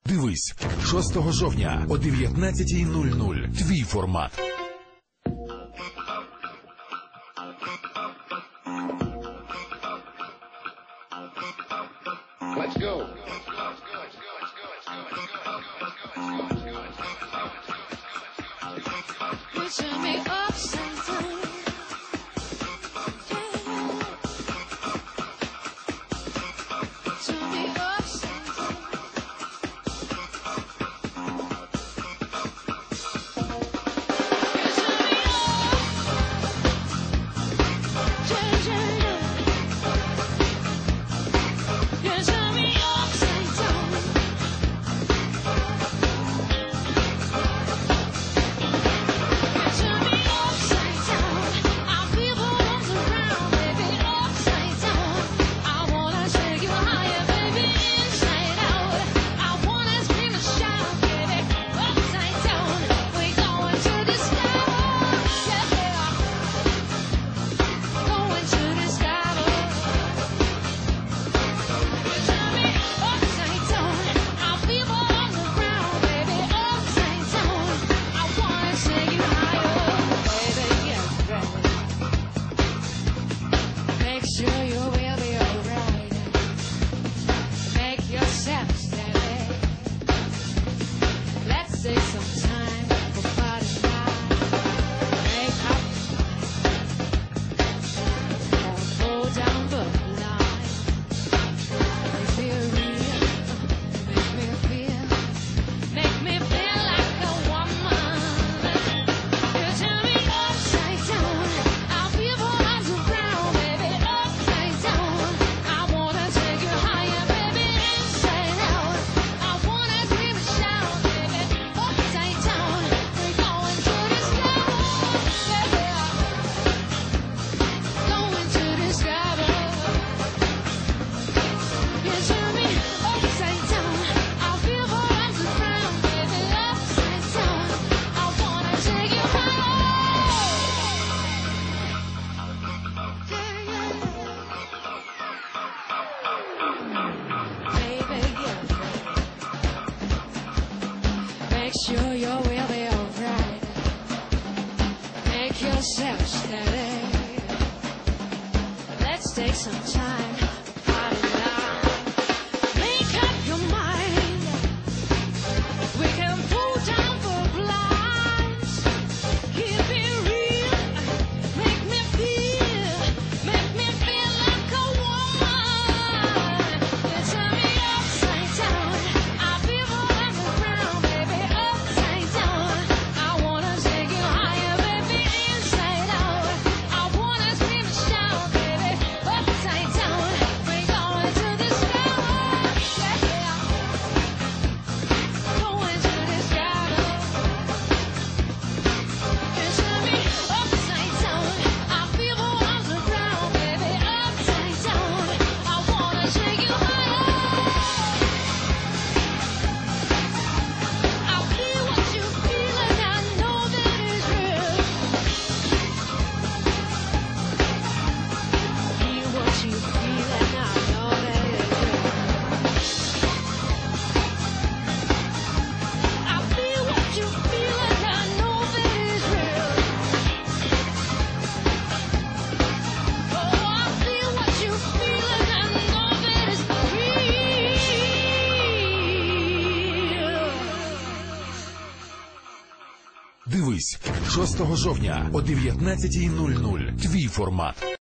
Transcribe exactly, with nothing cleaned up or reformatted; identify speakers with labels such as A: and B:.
A: Дивись шостого жовтня о дев'ятнадцятій нуль нуль. Твій формат.
B: Let's go.
C: You turn me upside down. Turn me upside down. You turn me up. Yeah, yeah, yeah. You turn me upside down. You turn me upside down. I feel the arms around, baby, upside down. I wanna take you higher, baby, inside out. I wanna scream and shout, baby, upside down. We're going to the sky, yeah, going to the sky. You turn me upside down. I feel the arms around, baby, upside down. I wanna take you higher, baby, get ready. Make sure you will be alright. Make yourself steady. Let's take some time for body time. Make up or pull down the line. Make me real, make me feel, make me feel like a woman. You turn me upside down. I feel the arms around, baby, upside down. I wanna take you higher, baby, inside out. I wanna scream and shout, baby, upside down. We're going to the sky, yeah, going to the sky. You turn me upside down. I feel the arms around, baby, upside down. I wanna take you higher. Yeah, yeah. Baby, yeah. Make sure you will be alright. Make yourself steady. Let's take some time for party now. Make up your mind. We can pull down the blinds. Keep it real. Make me feel. Make me feel like a woman. You turn me upside down. I feel the arms around, baby, upside down. I wanna take you higher, baby, inside out. I wanna scream and shout, baby, upside down. We're going to the sky, yeah, going to the sky. You turn me upside down. I feel the arms around, baby, upside down. I wanna take you higher. I feel what you feel and I know that it's real. Feel what you feel and I know that it's real. I feel what you feel and I know that it's real. Oh, I feel what you feel and I know that it's real.
A: Дивись шостого жовтня о дев'ятнадцятій нуль нуль. Твій формат.